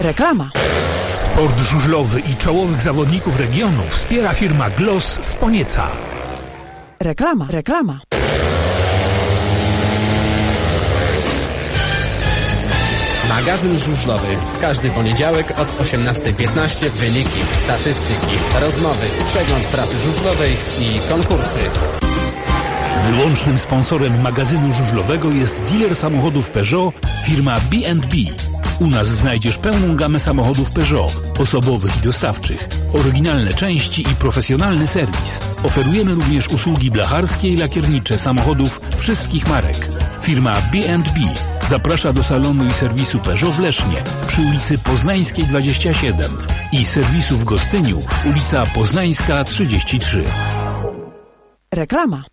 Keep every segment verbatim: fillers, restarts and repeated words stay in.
Reklama. Sport żużlowy i czołowych zawodników regionu wspiera firma Gloss z Ponieca. Reklama, reklama. Magazyn żużlowy. Każdy poniedziałek od osiemnastej piętnaście wyniki, statystyki, rozmowy, przegląd prasy żużlowej i konkursy. Wyłącznym sponsorem magazynu żużlowego jest dealer samochodów Peugeot, firma B and B. U nas znajdziesz pełną gamę samochodów Peugeot, osobowych i dostawczych, oryginalne części i profesjonalny serwis. Oferujemy również usługi blacharskie i lakiernicze samochodów wszystkich marek. Firma B and B zaprasza do salonu i serwisu Peugeot w Lesznie przy ulicy Poznańskiej dwadzieścia siedem i serwisu w Gostyniu, ulica Poznańska trzydzieści trzy. Reklama.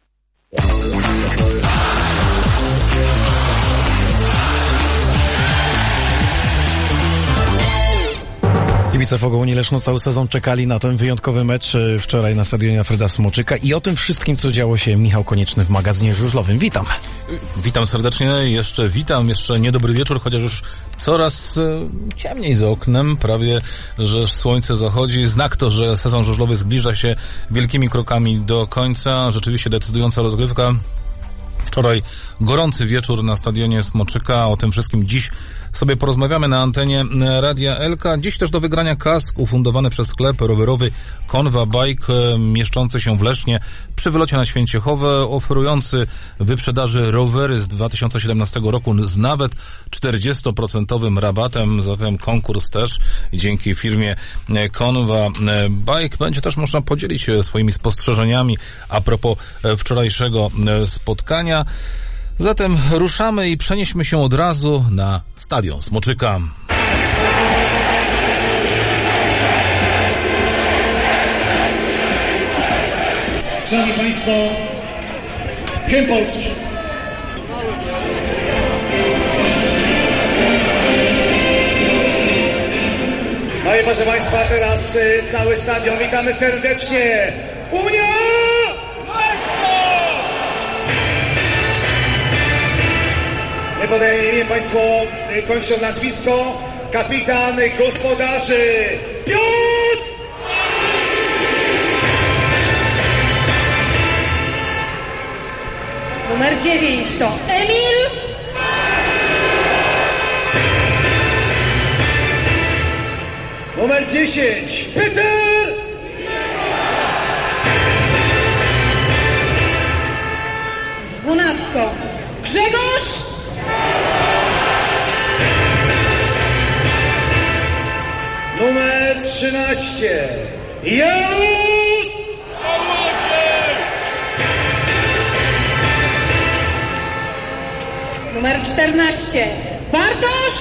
Kibice Fogołuni Leszno cały sezon czekali na ten wyjątkowy mecz wczoraj na stadionie Alfreda Smoczyka i o tym wszystkim, co działo się, Michał Konieczny w magazynie żużlowym. Witam. Witam serdecznie, jeszcze witam, jeszcze niedobry wieczór, chociaż już coraz ciemniej za oknem, prawie, że słońce zachodzi. Znak to, że sezon żużlowy zbliża się wielkimi krokami do końca. Rzeczywiście decydująca rozgrywka. Wczoraj gorący wieczór na stadionie Smoczyka. O tym wszystkim dziś sobie porozmawiamy na antenie Radia Elka. Dziś też do wygrania kask ufundowany przez sklep rowerowy Konwa Bike, mieszczący się w Lesznie przy wylocie na Święciechowe, oferujący wyprzedaży rowery z dwa tysiące siedemnastego roku z nawet czterdziestoprocentowym rabatem. Zatem konkurs też dzięki firmie Konwa Bike. Będzie też można podzielić się swoimi spostrzeżeniami a propos wczorajszego spotkania. Zatem ruszamy i przenieśmy się od razu na stadion Smoczyka. Szanowni Państwo, hymn Polski. No i proszę Państwa, teraz y, cały stadion. Witamy serdecznie. Unia! Nie podaję imię, Państwo y, kończą nazwisko. Kapitan gospodarzy Piotr! Numer dziewięć to Emil. Numer dziesięć Peter. Z dwunastką Grzegorz. Numer trzynaście Janusz. Numer czternaście Bartosz.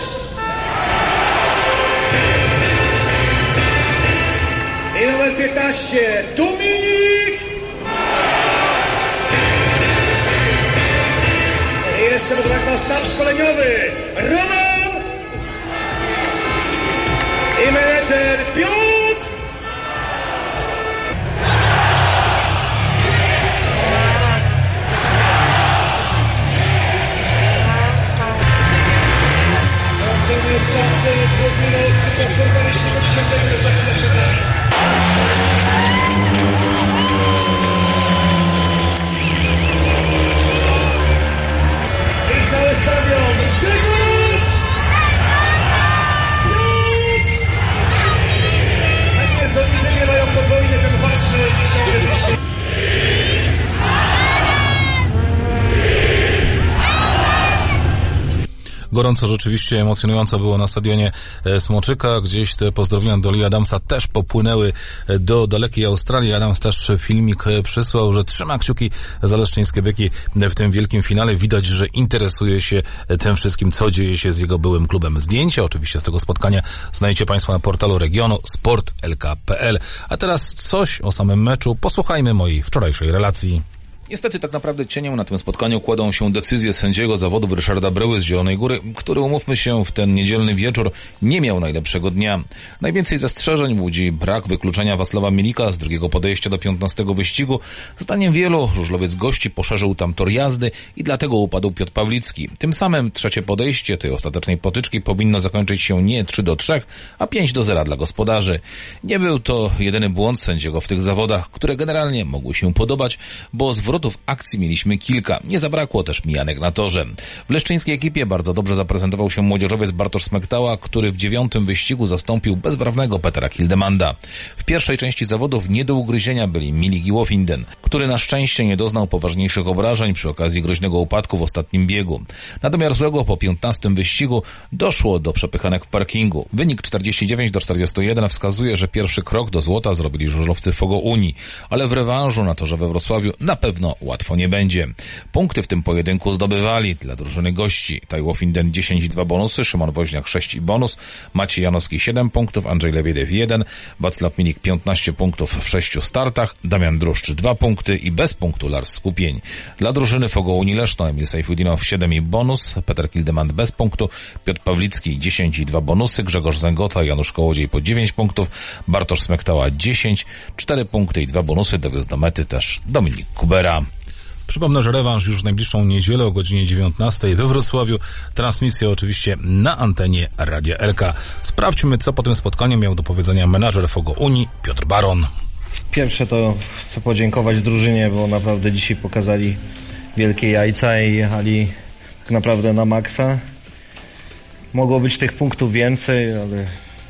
I numer piętnaście Dominik. I jeszcze proszę Państwa sztab szkoleniowy Roman. I menedżer Piotr. Jest szansy dwóch minut, powtórka wyścigu dziesiątego zakończenia przed nami. I cały stadion. Grzegorz! Piotr! Tak jest, oni wygrywają podwójnie ten ważny dziesiąty wyścig. Gorąco, rzeczywiście emocjonująco było na stadionie Smoczyka. Gdzieś te pozdrowienia do Lee Adamsa też popłynęły do dalekiej Australii. Adams też filmik przysłał, że trzyma kciuki za leszczyńskie byki w tym wielkim finale. Widać, że interesuje się tym wszystkim, co dzieje się z jego byłym klubem. Zdjęcia oczywiście z tego spotkania znajdziecie Państwo na portalu regionu sport kropka l k kropka p l. A teraz coś o samym meczu. Posłuchajmy mojej wczorajszej relacji. Niestety tak naprawdę cieniem na tym spotkaniu kładą się decyzje sędziego zawodów Ryszarda Bryły z Zielonej Góry, który, umówmy się, w ten niedzielny wieczór nie miał najlepszego dnia. Najwięcej zastrzeżeń budzi brak wykluczenia Wacława Milika z drugiego podejścia do piętnastego wyścigu. Zdaniem wielu żużlowiec gości poszerzył tam tor jazdy i dlatego upadł Piotr Pawlicki. Tym samym trzecie podejście tej ostatecznej potyczki powinno zakończyć się nie trzy do trzech, a pięć do zera dla gospodarzy. Nie był to jedyny błąd sędziego w tych zawodach, które generalnie mogły się podobać, bo zwrotów akcji mieliśmy kilka. Nie zabrakło też mijanek na torze. W leszczyńskiej ekipie bardzo dobrze zaprezentował się młodzieżowiec Bartosz Smektała, który w dziewiątym wyścigu zastąpił bezbrawnego Petera Hildemanda. W pierwszej części zawodów nie do ugryzienia byli Milik i Wofinden, który na szczęście nie doznał poważniejszych obrażeń przy okazji groźnego upadku w ostatnim biegu. Na domiar złego po piętnastym wyścigu doszło do przepychanek w parkingu. Wynik czterdzieści dziewięć do czterdziestu jeden wskazuje, że pierwszy krok do złota zrobili żużlowcy Fogo Unii, ale w rewanżu na torze we Wrocławiu na pewno łatwo nie będzie. Punkty w tym pojedynku zdobywali dla drużyny gości Taj Wofinden dziesięć i dwa bonusy, Szymon Woźniak sześć i bonus, Maciej Janowski siedem punktów, Andrzej Lewiedew jeden, Wacław Milik piętnaście punktów w sześciu startach, Damian Druszcz dwa punkty i bez punktu Lars Skupień. Dla drużyny Fogo Unii Leszno Emil Sejfudinow siedem i bonus, Peter Hildemand bez punktu, Piotr Pawlicki dziesięć i dwa bonusy, Grzegorz Zęgota, Janusz Kołodziej po dziewięć punktów, Bartosz Smektała dziesięć, cztery punkty i dwa bonusy, dowiózł do mety też Dominik Kubera. Przypomnę, że rewanż już w najbliższą niedzielę o godzinie dziewiętnastej we Wrocławiu. Transmisja oczywiście na antenie Radia L K. Sprawdźmy, co po tym spotkaniu miał do powiedzenia menadżer Fogo Unii Piotr Baron. Pierwsze to chcę podziękować drużynie, bo naprawdę dzisiaj pokazali wielkie jajca i jechali tak naprawdę na maksa. Mogło być tych punktów więcej, ale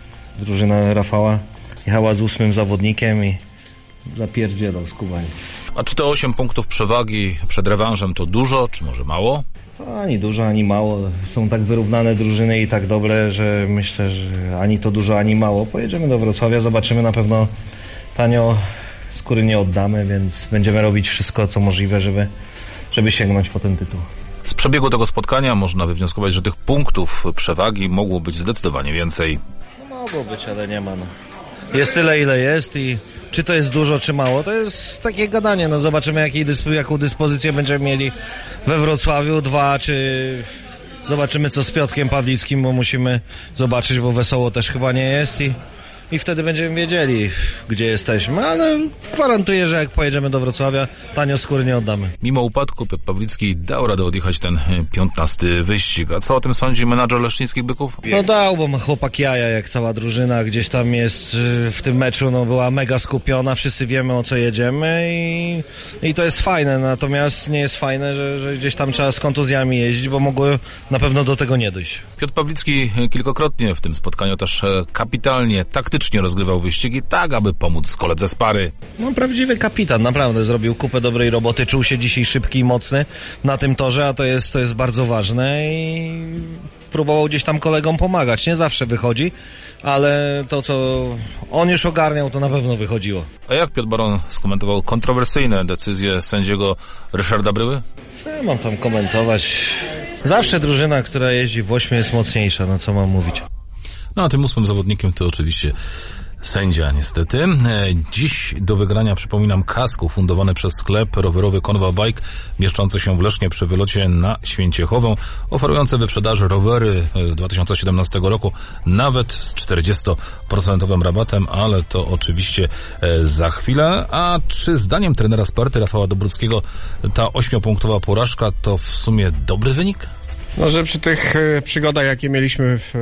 drużyna Rafała jechała z ósmym zawodnikiem i zapierdzielał skubaniec. A czy te osiem punktów przewagi przed rewanżem to dużo, czy może mało? Ani dużo, ani mało. Są tak wyrównane drużyny i tak dobre, że myślę, że ani to dużo, ani mało. Pojedziemy do Wrocławia, zobaczymy, na pewno tanio skóry nie oddamy, więc będziemy robić wszystko, co możliwe, żeby, żeby sięgnąć po ten tytuł. Z przebiegu tego spotkania można wywnioskować, że tych punktów przewagi mogło być zdecydowanie więcej. No mogło być, ale nie ma. No. Jest tyle, ile jest i czy to jest dużo, czy mało, to jest takie gadanie. No zobaczymy, jakiej dysp- jaką dyspozycję będziemy mieli we Wrocławiu. Dwa, czy zobaczymy, co z Piotrkiem Pawlickim, bo musimy zobaczyć, bo wesoło też chyba nie jest i I wtedy będziemy wiedzieli, gdzie jesteśmy, ale gwarantuję, że jak pojedziemy do Wrocławia, tanio skóry nie oddamy. Mimo upadku Piotr Pawlicki dał radę odjechać ten piętnasty wyścig. A co o tym sądzi menadżer leszczyńskich byków? No dał, bo ma chłopak jaja, jak cała drużyna gdzieś tam jest w tym meczu, no była mega skupiona, wszyscy wiemy, o co jedziemy i, i to jest fajne, natomiast nie jest fajne, że, że gdzieś tam trzeba z kontuzjami jeździć, bo mogło na pewno do tego nie dojść. Piotr Pawlicki kilkakrotnie w tym spotkaniu też kapitalnie, taktycznie rozgrywał wyścigi, tak aby pomóc koledze z pary. No prawdziwy kapitan, naprawdę zrobił kupę dobrej roboty, czuł się dzisiaj szybki i mocny na tym torze, a to jest, to jest bardzo ważne i próbował gdzieś tam kolegom pomagać. Nie zawsze wychodzi, ale to, co on już ogarniał, to na pewno wychodziło. A jak Piotr Baron skomentował kontrowersyjne decyzje sędziego Ryszarda Bryły? Co ja mam tam komentować? Zawsze drużyna, która jeździ w ośmiu, jest mocniejsza, no co mam mówić. No a tym ósmym zawodnikiem to oczywiście sędzia, niestety. Dziś do wygrania, przypominam, kask ufundowany przez sklep rowerowy Konwa Bike, mieszczący się w Lesznie przy wylocie na Święciechową, oferujący wyprzedaży rowery z dwa tysiące siedemnastego roku, nawet z czterdziestoprocentowym rabatem, ale to oczywiście za chwilę. A czy zdaniem trenera Sparty Rafała Dobruckiego ta ośmiopunktowa porażka to w sumie dobry wynik? No, że przy tych przygodach, jakie mieliśmy w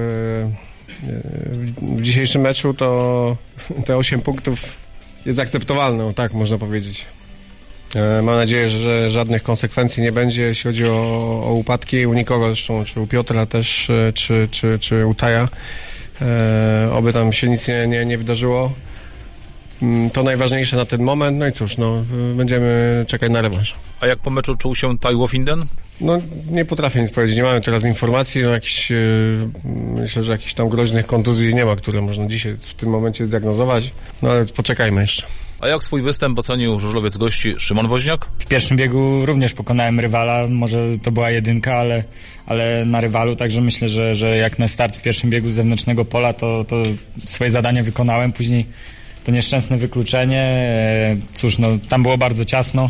w dzisiejszym meczu, to te osiem punktów jest akceptowalne, tak można powiedzieć. Mam nadzieję, że żadnych konsekwencji nie będzie, jeśli chodzi o, o upadki u nikogo, zresztą czy u Piotra też, czy, czy, czy u Taja. Oby tam się nic nie, nie, nie wydarzyło. To najważniejsze na ten moment, no i cóż, no, będziemy czekać na rewanż. A jak po meczu czuł się Tai Wofinden? No, nie potrafię nic powiedzieć, nie mamy teraz informacji, no jakiś, yy, myślę, że jakichś tam groźnych kontuzji nie ma, które można dzisiaj w tym momencie zdiagnozować, no ale poczekajmy jeszcze. A jak swój występ ocenił żużlowiec gości Szymon Woźniak? W pierwszym biegu również pokonałem rywala, może to była jedynka, ale, ale na rywalu, także myślę, że, że jak na start w pierwszym biegu z zewnętrznego pola, to, to swoje zadanie wykonałem, później to nieszczęsne wykluczenie. E, cóż, no tam było bardzo ciasno.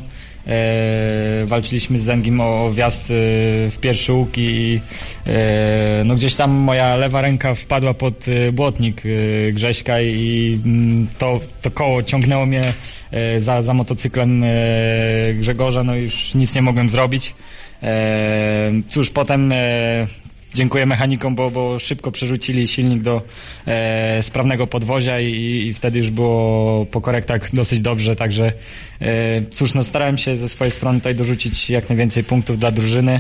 E, walczyliśmy z Zengim o, o wjazd e, w pierwszy łuk i e, no gdzieś tam moja lewa ręka wpadła pod e, błotnik e, Grześka i m, to, to koło ciągnęło mnie e, za, za motocyklem e, Grzegorza, no już nic nie mogłem zrobić. E, cóż, potem e, dziękuję mechanikom, bo, bo szybko przerzucili silnik do e, sprawnego podwozia i, i wtedy już było po korektach dosyć dobrze, także e, cóż, no starałem się ze swojej strony tutaj dorzucić jak najwięcej punktów dla drużyny.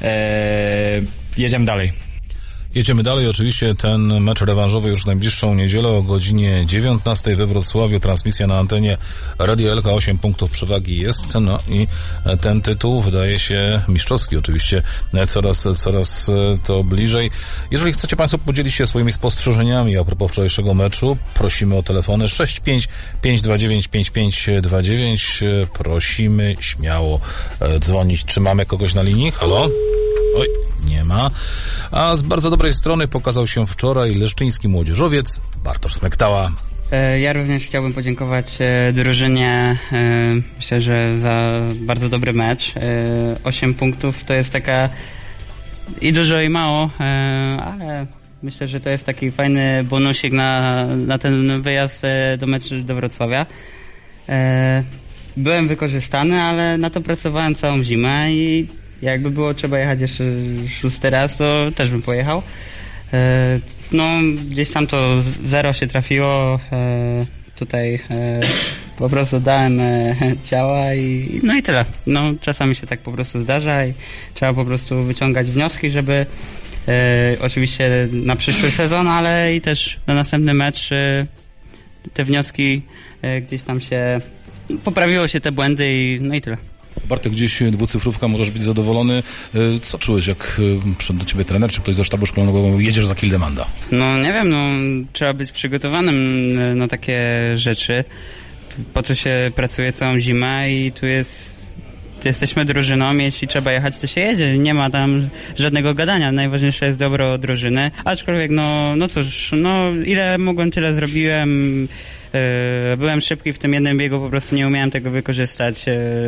E, jedziemy dalej. Jedziemy dalej, oczywiście ten mecz rewanżowy już w najbliższą niedzielę o godzinie dziewiętnastej we Wrocławiu, transmisja na antenie Radio Elka, osiem punktów przewagi jest, no i ten tytuł wydaje się mistrzowski oczywiście, coraz, coraz to bliżej. Jeżeli chcecie Państwo podzielić się swoimi spostrzeżeniami a propos wczorajszego meczu, prosimy o telefony sześć pięć pięć dwa dziewięć pięć pięć dwa dziewięć, prosimy śmiało dzwonić. Czy mamy kogoś na linii? Halo? Oj, nie ma. A z bardzo dobrej strony pokazał się wczoraj leszczyński młodzieżowiec Bartosz Smektała. Ja również chciałbym podziękować drużynie, myślę, że za bardzo dobry mecz. Osiem punktów to jest taka i dużo i mało, ale myślę, że to jest taki fajny bonusik na, na ten wyjazd do meczu do Wrocławia. Byłem wykorzystany, ale na to pracowałem całą zimę i jakby było trzeba jechać jeszcze szósty raz, to też bym pojechał. No, gdzieś tam to zero się trafiło. Tutaj po prostu dałem ciała i no i tyle. No, czasami się tak po prostu zdarza i trzeba po prostu wyciągać wnioski, żeby oczywiście na przyszły sezon, ale i też na następny mecz te wnioski gdzieś tam się poprawiło się te błędy i no i tyle. Bartek, gdzieś dwucyfrówka, możesz być zadowolony. Co czułeś, jak przyszedł do ciebie trener, czy ktoś ze sztabu szkolnego mówił, jedziesz za Kildemanda? No nie wiem, no trzeba być przygotowanym na takie rzeczy. Po co się pracuje całą zimę i tu jest, tu jesteśmy drużyną, jeśli trzeba jechać, to się jedzie. Nie ma tam żadnego gadania. Najważniejsze jest dobro drużyny. Aczkolwiek, no, no cóż, no ile mogłem, tyle zrobiłem. Byłem szybki w tym jednym biegu, po prostu nie umiałem tego wykorzystać.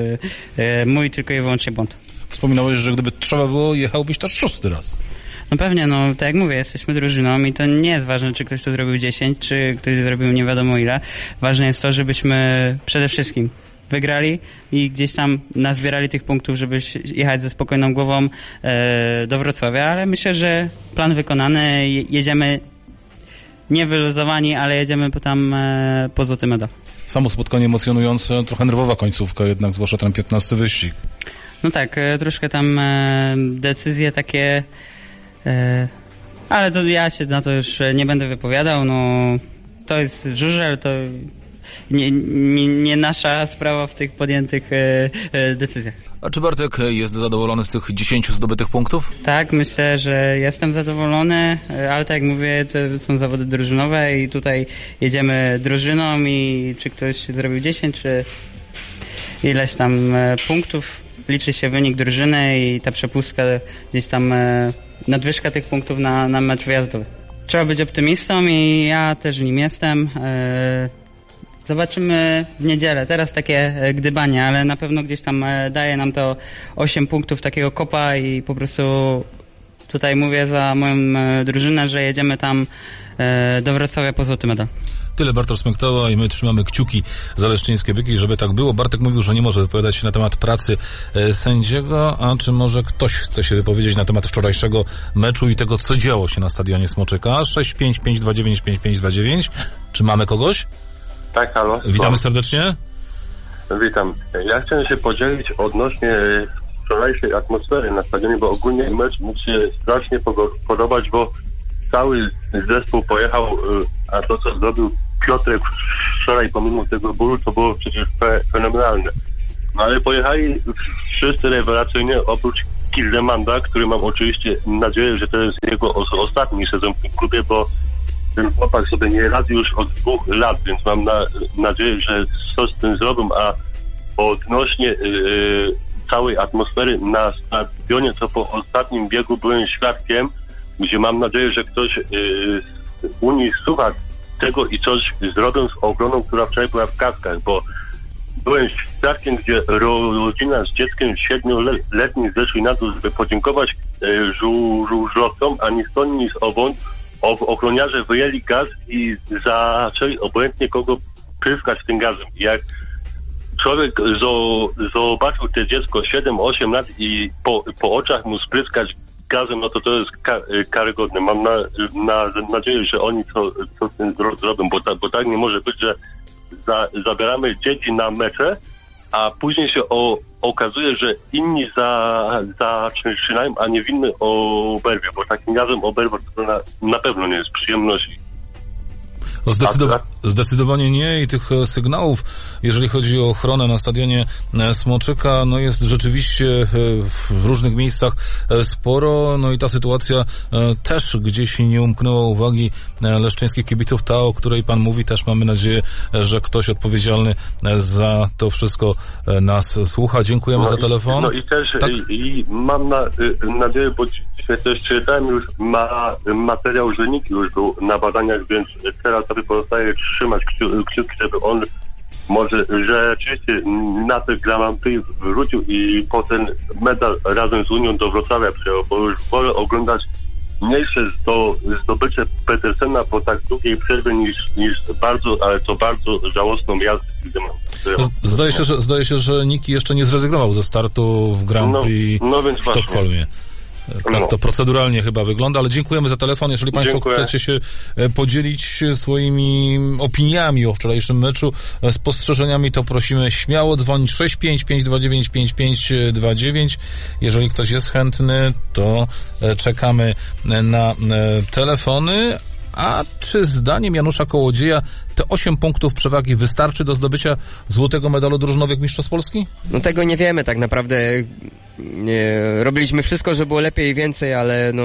Mój tylko i wyłącznie błąd. Wspominałeś, że gdyby trzeba było, jechałbyś też szósty raz. No pewnie, no tak jak mówię, jesteśmy drużyną i to nie jest ważne, czy ktoś to zrobił dziesięć, czy ktoś zrobił nie wiadomo ile. Ważne jest to, żebyśmy przede wszystkim wygrali i gdzieś tam nazbierali tych punktów, żeby jechać ze spokojną głową e, do Wrocławia, ale myślę, że plan wykonany, jedziemy nie wyluzowani, ale jedziemy po tam e, po złoty medal. Samo spotkanie emocjonujące, trochę nerwowa końcówka jednak, zwłaszcza ten piętnasty wyścig. No tak, e, troszkę tam e, decyzje takie, e, ale to ja się na to już nie będę wypowiadał, no to jest żużel, to nie, nie, nie nasza sprawa w tych podjętych e, e, decyzjach. A czy Bartek jest zadowolony z tych dziesięciu zdobytych punktów? Tak, myślę, że jestem zadowolony, ale tak jak mówię, to są zawody drużynowe i tutaj jedziemy drużyną i czy ktoś zrobił dziesięć, czy ileś tam e, punktów, liczy się wynik drużyny i ta przepustka, gdzieś tam e, nadwyżka tych punktów na, na mecz wyjazdowy. Trzeba być optymistą i ja też nim jestem. E, Zobaczymy w niedzielę. Teraz takie gdybanie, ale na pewno gdzieś tam daje nam to osiem punktów takiego kopa i po prostu tutaj mówię za moją drużynę, że jedziemy tam do Wrocławia po złoty medal. Tyle Bartosz Smektała i my trzymamy kciuki za leszczyńskie byki, żeby tak było. Bartek mówił, że nie może wypowiadać się na temat pracy sędziego, a czy może ktoś chce się wypowiedzieć na temat wczorajszego meczu i tego, co działo się na stadionie Smoczyka? sześć pięć pięć dwa dziewięć pięć pięć dwa dziewięć. Czy mamy kogoś? Tak, halo. Witamy serdecznie. Witam. Ja chciałem się podzielić odnośnie wczorajszej atmosfery na stadionie, bo ogólnie mecz mi się strasznie podobać, bo cały zespół pojechał, a to, co zrobił Piotrek wczoraj pomimo tego bólu, to było przecież fenomenalne. No ale pojechali wszyscy rewelacyjnie, oprócz Kildemanda, który mam oczywiście nadzieję, że to jest jego ostatni sezon w tym klubie, bo ten chłopak sobie nie radzi już od dwóch lat, więc mam na, nadzieję, że coś z tym zrobią, a odnośnie yy, całej atmosfery na stadionie, co po ostatnim biegu byłem świadkiem, gdzie mam nadzieję, że ktoś yy, z Unii słucha tego i coś zrobią z obroną, która wczoraj była w kaskach, bo byłem świadkiem, gdzie rodzina z dzieckiem siedmioletnim zeszli na to, żeby podziękować e, żu, żużlowcom, a ni stąd, ni owąd ochroniarze wyjęli gaz i zaczęli obojętnie kogo pryskać tym gazem. Jak człowiek zo, zobaczył te dziecko siedem osiem lat i po, po oczach mu spryskać gazem, no to to jest ka, karygodne. Mam na, na, nadzieję, że oni to, to z tym zrobią, bo, ta, bo tak nie może być, że za, zabieramy dzieci na mecze, a później się o, okazuje, że inni za, zaczynają, a niewinny oberwie, bo takim gazem oberwa to na, na pewno nie jest przyjemność. Zdecydowa- zdecydowanie nie i tych sygnałów, jeżeli chodzi o ochronę na stadionie Smoczyka, no jest rzeczywiście w różnych miejscach sporo, no i ta sytuacja też gdzieś nie umknęła uwagi leszczyńskich kibiców, ta, o której pan mówi, też mamy nadzieję, że ktoś odpowiedzialny za to wszystko nas słucha. Dziękujemy no za i, telefon. No i też tak? i, i mam na, nadzieję, bo dzisiaj też czytałem już ma, materiał, że nikt już był na badaniach, więc teraz sobie pozostaje trzymać kciuki, żeby on może rzeczywiście na te Grand wrócił i potem medal razem z Unią do Wrocławia przyjechał, bo już wolę oglądać mniejsze zdobycze Petersena po tak długiej przerwie niż, niż bardzo, ale to bardzo żałosną jazdę. Zdaje się, że, zdaje się, że Niki jeszcze nie zrezygnował ze startu w Grand Prix no, no więc w Sztokholmie. Właśnie. Tak no. To proceduralnie chyba wygląda, ale dziękujemy za telefon. Jeżeli Państwo Dziękuję. chcecie się podzielić swoimi opiniami o wczorajszym meczu, spostrzeżeniami, to prosimy śmiało dzwonić sześć pięć pięć dwa dziewięć pięć pięć dwa dziewięć. Jeżeli ktoś jest chętny, to czekamy na telefony. A czy zdaniem Janusza Kołodzieja te osiem punktów przewagi wystarczy do zdobycia złotego medalu drużynowych mistrzostw Polski? No tego nie wiemy tak naprawdę. Nie, robiliśmy wszystko, żeby było lepiej i więcej, ale no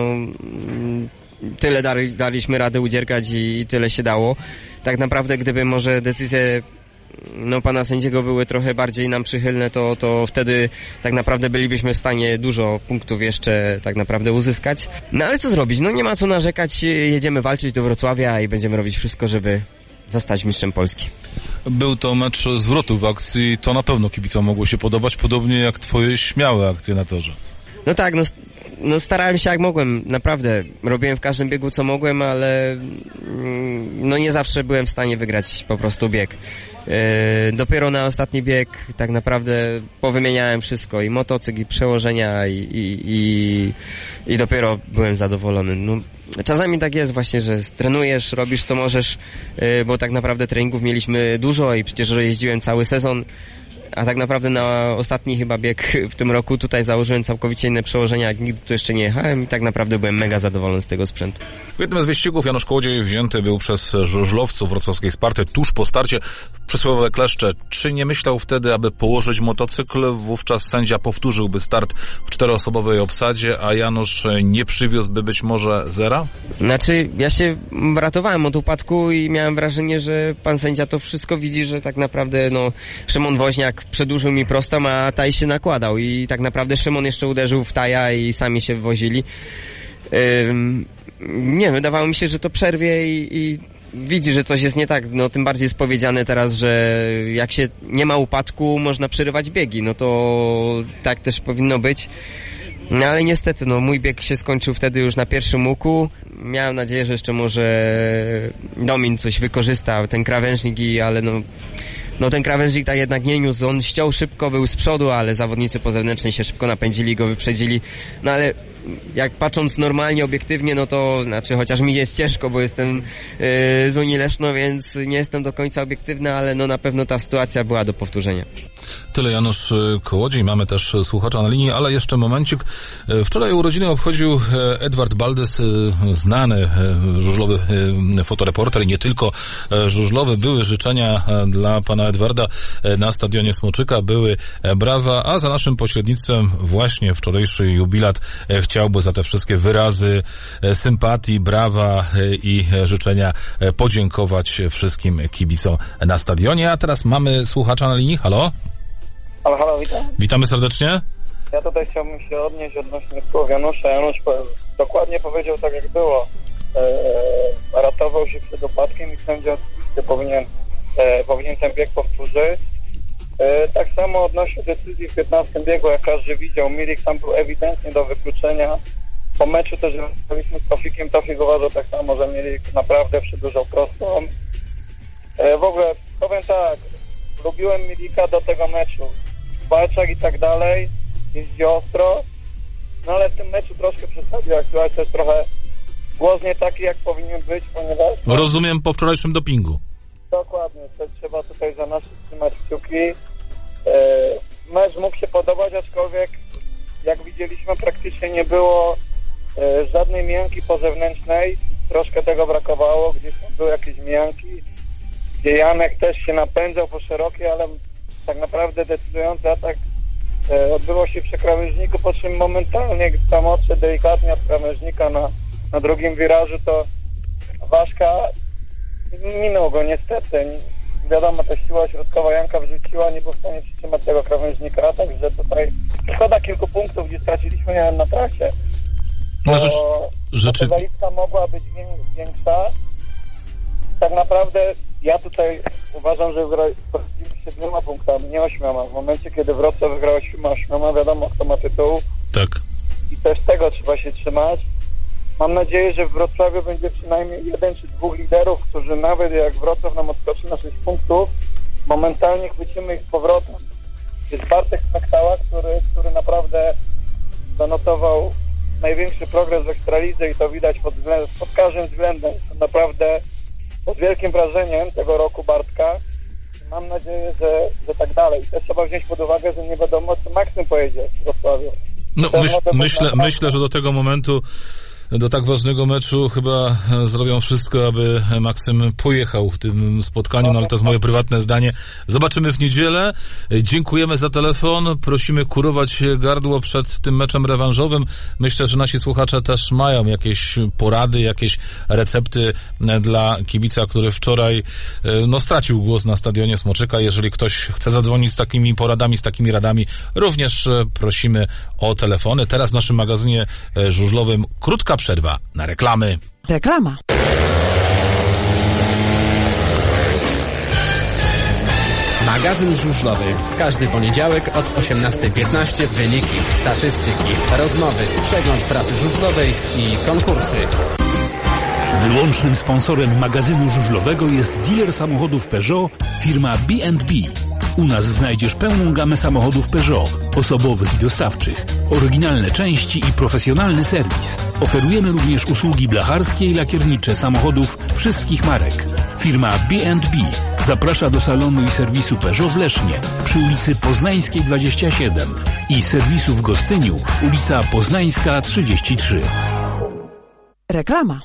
tyle dali, daliśmy radę udziergać i, i tyle się dało. Tak naprawdę gdyby może decyzje no pana sędziego były trochę bardziej nam przychylne, to, to wtedy tak naprawdę bylibyśmy w stanie dużo punktów jeszcze tak naprawdę uzyskać. No ale co zrobić? No nie ma co narzekać, jedziemy walczyć do Wrocławia i będziemy robić wszystko, żeby zostać mistrzem Polski. Był to mecz zwrotu w akcji, to na pewno kibicom mogło się podobać, podobnie jak twoje śmiałe akcje na torze. No tak, no, no starałem się jak mogłem, naprawdę. Robiłem w każdym biegu co mogłem, ale no nie zawsze byłem w stanie wygrać po prostu bieg. Yy, dopiero na ostatni bieg tak naprawdę powymieniałem wszystko, i motocykl, i przełożenia, i, i, i, i dopiero byłem zadowolony. No, czasami tak jest właśnie, że trenujesz, robisz co możesz, yy, bo tak naprawdę treningów mieliśmy dużo i przecież jeździłem cały sezon. A tak naprawdę na ostatni chyba bieg w tym roku tutaj założyłem całkowicie inne przełożenia, jak nigdy tu jeszcze nie jechałem i tak naprawdę byłem mega zadowolony z tego sprzętu. W jednym z wyścigów Janusz Kołodziej wzięty był przez żużlowców wrocławskiej Sparty tuż po starcie w przysłowiowe kleszcze. Czy nie myślał wtedy, aby położyć motocykl? Wówczas sędzia powtórzyłby start w czteroosobowej obsadzie, a Janusz nie przywiózłby być może zera? Znaczy, ja się ratowałem od upadku i miałem wrażenie, że pan sędzia to wszystko widzi, że tak naprawdę no Szymon Woźniak przedłużył mi prostą, a Taj się nakładał i tak naprawdę Szymon jeszcze uderzył w Taja i sami się wywozili. Ym, nie, wydawało mi się, że to przerwie i, i widzi, że coś jest nie tak. No tym bardziej jest powiedziane teraz, że jak się nie ma upadku, można przerywać biegi. No to tak też powinno być. No ale niestety, no mój bieg się skończył wtedy już na pierwszym łuku. Miałem nadzieję, że jeszcze może Domin coś wykorzysta, ten krawężnik, i, ale no No ten krawężnik tak jednak nie niósł, on ściął szybko, był z przodu, ale zawodnicy pozewnętrzni się szybko napędzili, go wyprzedzili. No ale jak patrząc normalnie, obiektywnie, no to znaczy chociaż mi jest ciężko, bo jestem yy, z Unii Leszno, więc nie jestem do końca obiektywny, ale no na pewno ta sytuacja była do powtórzenia. Tyle Janusz Kołodziej, mamy też słuchacza na linii, ale jeszcze momencik. Wczoraj urodziny obchodził Edward Baldys, znany żużlowy fotoreporter i nie tylko żużlowy. Były życzenia dla pana Edwarda na stadionie Smoczyka, były brawa, a za naszym pośrednictwem właśnie wczorajszy jubilat chciałby za te wszystkie wyrazy sympatii, brawa i życzenia podziękować wszystkim kibicom na stadionie. A teraz mamy słuchacza na linii. Halo? Halo, halo, witam. Witamy serdecznie. Ja tutaj chciałbym się odnieść odnośnie słów Janusza. Janusz dokładnie powiedział tak, jak było. e, ratował się przed upadkiem i sędzia oczywiście powinien, e, powinien ten bieg powtórzyć. E, tak samo odnośnie decyzji w piętnastym biegu, jak każdy widział, Milik tam był ewidentnie do wykluczenia. Po meczu też rozmawialiśmy z Tofikiem, Tofik uważał tak samo, że Milik naprawdę przedłużał prostą. E, w ogóle powiem tak, lubiłem Milika do tego meczu. Walczak i tak dalej, jeździ ostro, no ale w tym meczu troszkę przesadził, aktualnie też trochę głos nie taki, jak powinien być, ponieważ... Rozumiem po wczorajszym dopingu. Dokładnie, to trzeba tutaj za nas trzymać kciuki. E, mecz mógł się podobać, aczkolwiek jak widzieliśmy praktycznie nie było e, żadnej miękki pozewnętrznej, troszkę tego brakowało, gdzieś tam były jakieś miękki, gdzie Janek też się napędzał po szerokiej, ale tak naprawdę decydujący atak e, odbywał się przy krawężniku, po czym momentalnie, gdy tam odszedł delikatnie od krawężnika na, na drugim wirażu, to Waszka minął go niestety. Wiadomo, ta siła środkowa Janka wrzuciła, nie był w stanie przytrzymać tego krawężnika, także tutaj szkoda kilku punktów, gdzie straciliśmy je na trasie. No, rzecz, rzeczy... Ta mogła być większa. Tak naprawdę ja tutaj uważam, że poradzimy się dwiema punktami, nie ośmioma. W momencie, kiedy Wrocław wygrał ośmioma, ośmioma, wiadomo, kto ma tytuł. Tak. I też tego trzeba się trzymać. Mam nadzieję, że w Wrocławiu będzie przynajmniej jeden czy dwóch liderów, którzy nawet jak Wrocław nam odskoczy na sześć punktów, momentalnie chwycimy ich z powrotem. Jest Bartek Smektała, który, który naprawdę zanotował największy progres w Ekstralidze i to widać pod, względem, pod każdym względem. Jestem naprawdę pod wielkim wrażeniem tego roku Bartka. Mam nadzieję, że, że tak dalej. I też trzeba wziąć pod uwagę, że nie wiadomo, czy Maksym pojedzie w Wrocławiu. No, myśl, myślę, myślę, że do tego momentu, do tak ważnego meczu chyba zrobią wszystko, aby Maksym pojechał w tym spotkaniu, no ale to jest moje prywatne zdanie. Zobaczymy w niedzielę. Dziękujemy za telefon. Prosimy kurować gardło przed tym meczem rewanżowym. Myślę, że nasi słuchacze też mają jakieś porady, jakieś recepty dla kibica, który wczoraj no, stracił głos na stadionie Smoczyka. Jeżeli ktoś chce zadzwonić z takimi poradami, z takimi radami, również prosimy o telefony. Teraz w naszym magazynie żużlowym krótka przerwa na reklamy. Reklama. Magazyn żużlowy. Każdy poniedziałek od osiemnastej piętnaście wyniki, statystyki, rozmowy, przegląd prasy żużlowej i konkursy. Wyłącznym sponsorem magazynu żużlowego jest dealer samochodów Peugeot, firma B and B. U nas znajdziesz pełną gamę samochodów Peugeot, osobowych i dostawczych, oryginalne części i profesjonalny serwis. Oferujemy również usługi blacharskie i lakiernicze samochodów wszystkich marek. Firma B and B zaprasza do salonu i serwisu Peugeot w Lesznie przy ulicy Poznańskiej dwadzieścia siedem i serwisu w Gostyniu, ulica Poznańska trzydzieści trzy. Reklama.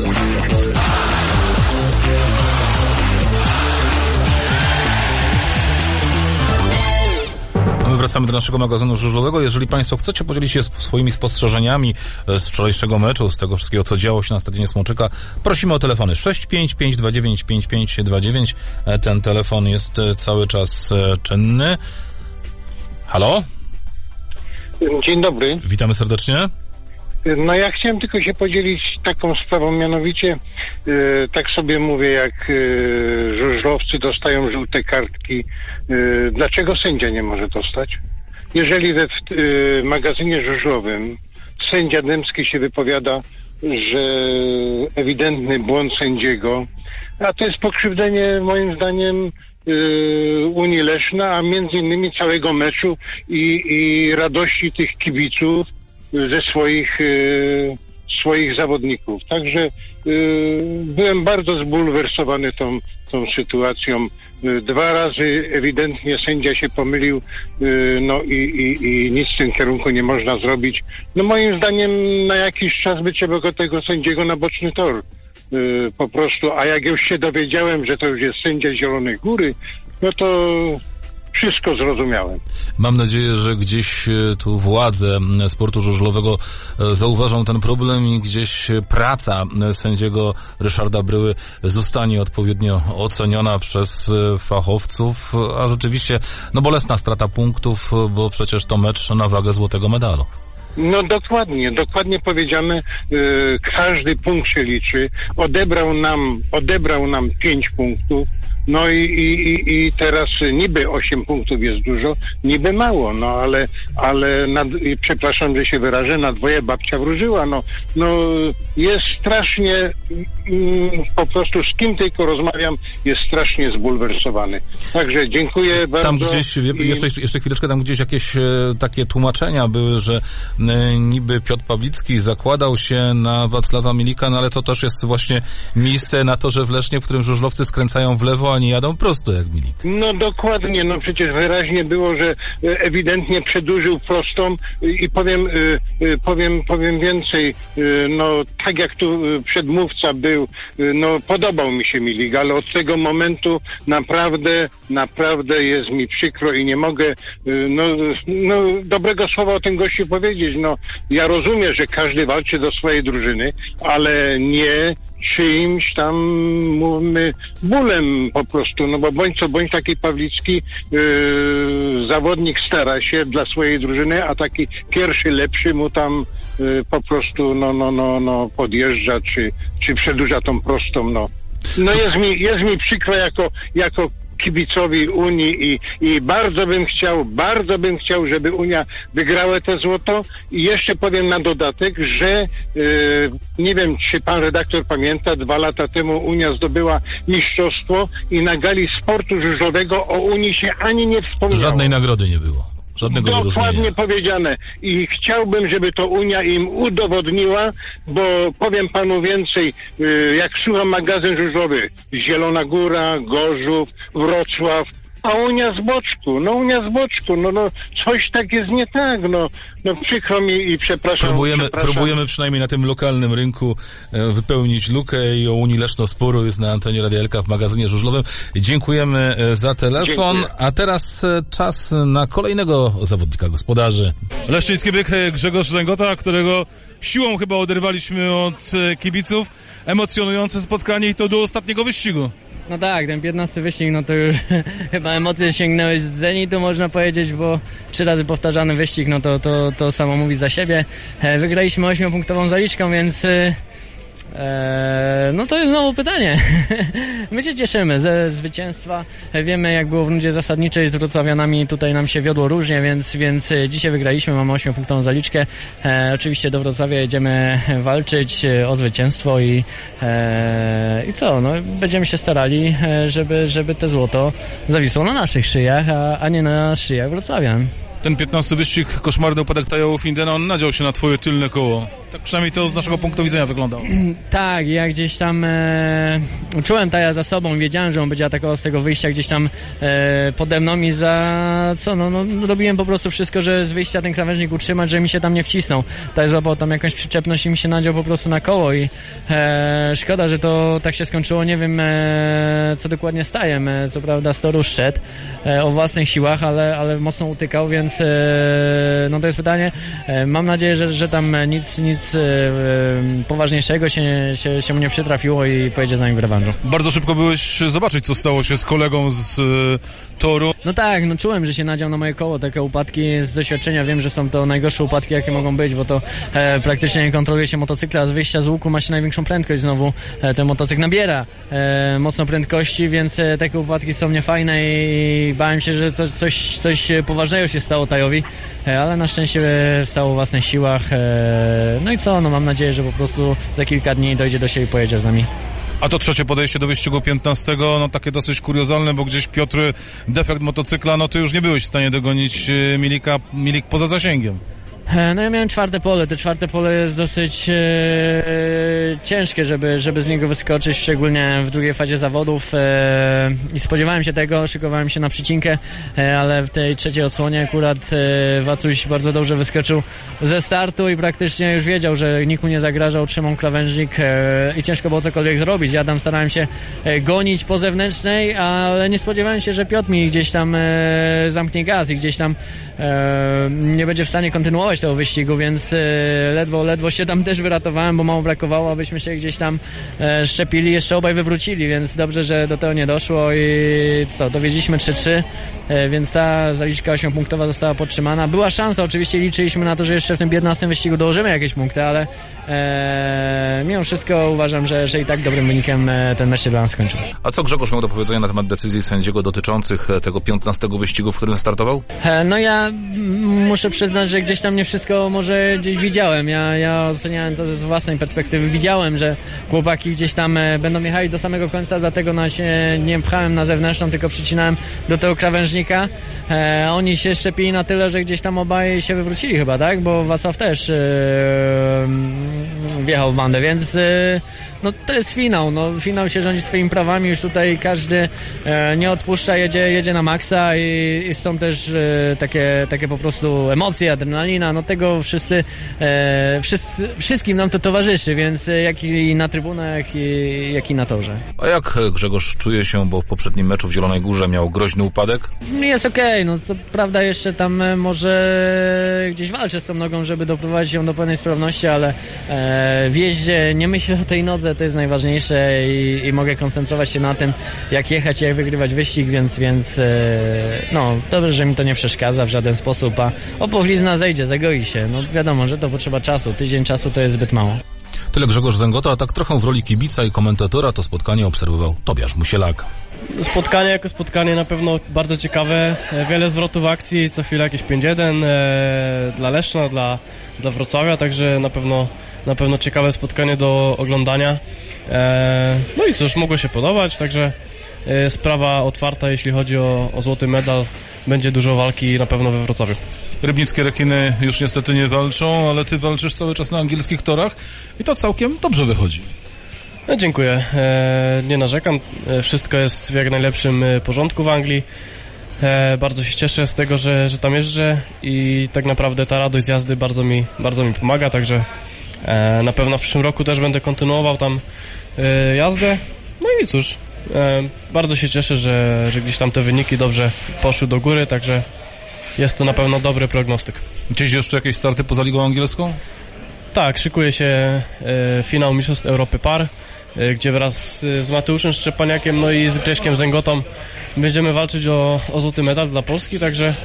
My wracamy do naszego magazynu żużlowego. Jeżeli Państwo chcecie podzielić się swoimi spostrzeżeniami z wczorajszego meczu, z tego wszystkiego, co działo się na stadionie Smoczyka, prosimy o telefony sześć pięć pięć dwa dziewięć pięć pięć dwa dziewięć. Ten telefon jest cały czas czynny. Halo? Dzień dobry. Witamy serdecznie. No ja chciałem tylko się podzielić taką sprawą, mianowicie yy, tak sobie mówię, jak yy, żużlowcy dostają żółte kartki, yy, dlaczego sędzia nie może dostać? Jeżeli we yy, magazynie żużlowym sędzia Dębski się wypowiada, że ewidentny błąd sędziego, a to jest pokrzywdzenie moim zdaniem yy, Unii Leszna, a między innymi całego meczu i, i radości tych kibiców ze swoich y, swoich zawodników. Także y, byłem bardzo zbulwersowany tą, tą sytuacją. Y, dwa razy ewidentnie sędzia się pomylił, y, no i, i, i nic w tym kierunku nie można zrobić. No moim zdaniem na jakiś czas by trzeba go tego sędziego na boczny tor. Y, po prostu, a jak już się dowiedziałem, że to już jest sędzia Zielonej Góry, no to wszystko zrozumiałem. Mam nadzieję, że gdzieś tu władze sportu żużlowego zauważą ten problem i gdzieś praca sędziego Ryszarda Bryły zostanie odpowiednio oceniona przez fachowców, a rzeczywiście no bolesna strata punktów, bo przecież to mecz na wagę złotego medalu. No dokładnie, dokładnie powiedziane, yy, każdy punkt się liczy. Odebrał nam, odebrał nam pięć punktów. No i, i, i teraz niby osiem punktów jest dużo, niby mało, no ale, ale nad, przepraszam, że się wyrażę, na dwoje babcia wróżyła, no, no jest strasznie, mm, po prostu z kim tylko rozmawiam, jest strasznie zbulwersowany. Także dziękuję bardzo. Tam gdzieś, i... jeszcze, jeszcze chwileczkę, tam gdzieś jakieś e, takie tłumaczenia były, że e, niby Piotr Pawlicki zakładał się na Wacława Milika, no ale to też jest właśnie miejsce na torze w Lesznie, w którym żużlowcy skręcają w lewo, a nie jadą prosto jak Milik. No dokładnie, no przecież wyraźnie było, że ewidentnie przedłużył prostą i powiem, powiem, powiem więcej, no tak jak tu przedmówca był, no podobał mi się Milik, ale od tego momentu naprawdę, naprawdę jest mi przykro i nie mogę, no, no dobrego słowa o tym gościu powiedzieć, no ja rozumiem, że każdy walczy do swojej drużyny, ale nie czyimś tam, mówmy, bólem po prostu, no bo bądź co bądź taki Pawlicki yy, zawodnik stara się dla swojej drużyny, a taki pierwszy, lepszy mu tam yy, po prostu no, no, no, no podjeżdża, czy, czy przedłuża tą prostą, no. No jest mi, jest mi przykro jako, jako kibicowi Unii i, i bardzo bym chciał, bardzo bym chciał, żeby Unia wygrała te złoto i jeszcze powiem na dodatek, że yy, nie wiem, czy pan redaktor pamięta, dwa lata temu Unia zdobyła mistrzostwo i na gali sportu żużlowego o Unii się ani nie wspomniało. Żadnej nagrody nie było. Żadnego Dokładnie wyróżnienia. powiedziane. I chciałbym, żeby to Unia im udowodniła, bo powiem panu więcej, jak słucham magazyn żużlowy, Zielona Góra, Gorzów, Wrocław, a Unia z boczku, no Unia z boczku, no, no coś tak jest nie tak, no, no przykro mi i przepraszam. Próbujemy, przepraszam. próbujemy przynajmniej na tym lokalnym rynku e, wypełnić lukę i o Unii Leszno Sporu jest na antenie Radia Elka w magazynie żużlowym. Dziękujemy e, za telefon, Dziękuję. A teraz e, czas na kolejnego zawodnika gospodarzy. Leszczyński byk Grzegorz Zęgota, którego siłą chyba oderwaliśmy od e, kibiców. Emocjonujące spotkanie i to do ostatniego wyścigu. No tak, ten piętnasty wyścig, no to już chyba emocje sięgnęły z zenitu, można powiedzieć, bo trzy razy powtarzany wyścig, no to, to, to samo mówi za siebie. Wygraliśmy ośmiopunktową zaliczką, więc e, no to jest znowu pytanie. My się cieszymy ze zwycięstwa. Wiemy, jak było w rundzie zasadniczej z wrocławianami, tutaj nam się wiodło różnie, więc, więc dzisiaj wygraliśmy, mamy ośmiopunktową zaliczkę. E, oczywiście do Wrocławia jedziemy walczyć o zwycięstwo i, e, i co, no będziemy się starali, żeby, żeby te złoto zawisło na naszych szyjach, a, a nie na szyjach wrocławian. Ten piętnasty wyścig, koszmarny upadek Tajo Findena, on nadział się na twoje tylne koło. Tak przynajmniej to z naszego punktu widzenia wyglądało. Tak, ja gdzieś tam e, czułem Taja za sobą, wiedziałem, że on będzie atakował z tego wyjścia gdzieś tam e, pode mną i za co, no, no robiłem po prostu wszystko, że z wyjścia ten krawężnik utrzymać, że mi się tam nie wcisnął. Taj złapał tam jakąś przyczepność i mi się nadział po prostu na koło i e, szkoda, że to tak się skończyło, nie wiem e, co dokładnie z Tajem, e, co prawda Storusz szedł e, o własnych siłach, ale, ale mocno utykał, więc e, no to jest pytanie, e, mam nadzieję, że, że tam nic, nic poważniejszego się, się, się mu nie przytrafiło i pojedzie z nami w rewanżu. Bardzo szybko byłeś zobaczyć, co stało się z kolegą z y, toru. No tak, no czułem, że się nadział na moje koło. Takie upadki z doświadczenia wiem, że są to najgorsze upadki, jakie mogą być, bo to e, praktycznie nie kontroluje się motocykla, a z wyjścia z łuku ma się największą prędkość znowu. E, ten motocykl nabiera e, mocno prędkości, więc e, takie upadki są niefajne i bałem się, że to, coś, coś poważnego się stało Tajowi, e, ale na szczęście stało w własnych siłach. E, no i co, no mam nadzieję, że po prostu za kilka dni dojdzie do siebie i pojedzie z nami. A to trzecie podejście do wyścigu piętnastego, no takie dosyć kuriozalne, bo gdzieś Piotr defekt motocykla, no to już nie byłeś w stanie dogonić Milika, Milik poza zasięgiem. No ja miałem czwarte pole, to czwarte pole jest dosyć e, ciężkie, żeby, żeby z niego wyskoczyć, szczególnie w drugiej fazie zawodów e, i spodziewałem się tego, szykowałem się na przycinkę, e, ale w tej trzeciej odsłonie akurat e, Wacuś bardzo dobrze wyskoczył ze startu i praktycznie już wiedział, że nikt mu nie zagrażał, trzymał krawężnik e, i ciężko było cokolwiek zrobić. Ja tam starałem się e, gonić po zewnętrznej, ale nie spodziewałem się, że Piotr mi gdzieś tam e, zamknie gaz i gdzieś tam e, nie będzie w stanie kontynuować punktować tego wyścigu, więc e, ledwo, ledwo się tam też wyratowałem, bo mało brakowało, abyśmy się gdzieś tam e, szczepili, jeszcze obaj wywrócili, więc dobrze, że do tego nie doszło i co, dowieźliśmy trzy trzy, e, więc ta zaliczka ośmiopunktowa została podtrzymana. Była szansa, oczywiście liczyliśmy na to, że jeszcze w tym piętnastym wyścigu dołożymy jakieś punkty, ale e, mimo wszystko uważam, że, że i tak dobrym wynikiem e, ten mecz się dla nas skończył. A co Grzegorz miał do powiedzenia na temat decyzji sędziego dotyczących tego piętnastego wyścigu, w którym startował? E, no ja muszę przyznać, że gdzieś tam nie wszystko może gdzieś widziałem. Ja, ja oceniałem to z własnej perspektywy. Widziałem, że chłopaki gdzieś tam e, będą jechali do samego końca, dlatego na się nie pchałem na zewnętrzną, tylko przycinałem do tego krawężnika. E, oni się szczepili na tyle, że gdzieś tam obaj się wywrócili chyba, tak? Bo Wacław też e, wjechał w bandę, więc e, no to jest finał. No, finał się rządzi swoimi prawami, już tutaj każdy e, nie odpuszcza, jedzie, jedzie na maksa i, i stąd też e, takie, takie po prostu emocje, adrenalina, no tego wszyscy, e, wszyscy wszystkim nam to towarzyszy, więc e, jak i na trybunach, i, jak i na torze. A jak Grzegorz czuje się, bo w poprzednim meczu w Zielonej Górze miał groźny upadek? Jest okej, okay. No co prawda jeszcze tam może gdzieś walczę z tą nogą, żeby doprowadzić ją do pełnej sprawności, ale e, w jeździe nie myślę o tej nodze, to jest najważniejsze i, i mogę koncentrować się na tym, jak jechać i jak wygrywać wyścig, więc, więc e, no dobrze, że mi to nie przeszkadza w żaden sposób, a opoglizna zejdzie, zagoi się. No wiadomo, że to potrzeba czasu, tydzień czasu to jest zbyt mało. Tyle Grzegorz Zęgota, a tak trochę w roli kibica i komentatora to spotkanie obserwował Tobiasz Musielak. Spotkanie jako spotkanie na pewno bardzo ciekawe, wiele zwrotów akcji, co chwilę jakieś pięć jeden e, dla Leszna, dla, dla Wrocławia, także na pewno, na pewno ciekawe spotkanie do oglądania. E, no i cóż, mogło się podobać, także e, sprawa otwarta, jeśli chodzi o, o złoty medal, będzie dużo walki na pewno we Wrocławiu. Rybnickie rekiny już niestety nie walczą, ale ty walczysz cały czas na angielskich torach i to całkiem dobrze wychodzi. No, dziękuję. E, nie narzekam. E, wszystko jest w jak najlepszym e, porządku w Anglii. E, bardzo się cieszę z tego, że, że tam jeżdżę i tak naprawdę ta radość z jazdy bardzo mi, bardzo mi pomaga, także e, na pewno w przyszłym roku też będę kontynuował tam e, jazdę. No i cóż, e, bardzo się cieszę, że, że gdzieś tam te wyniki dobrze poszły do góry, także jest to na pewno dobry prognostyk. Gdzieś jeszcze jakieś starty poza Ligą Angielską? Tak, szykuje się e, finał Mistrzostw Europy Par, e, gdzie wraz z Mateuszem Szczepaniakiem, no i z Grześkiem Zęgotą będziemy walczyć o, o złoty medal dla Polski, także